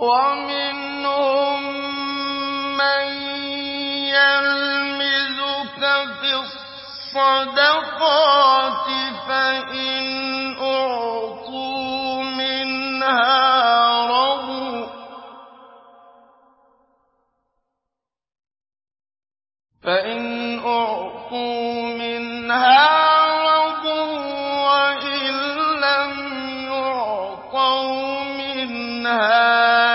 وَمِنْهُم مَّن يَلْمِزُكَ فِي الصَّدَقَاتِ فَإِنْ أُعْطُوا مِنْهَا رَضُوا وَإِن لَّمْ يُعْطَوْا مِنْهَا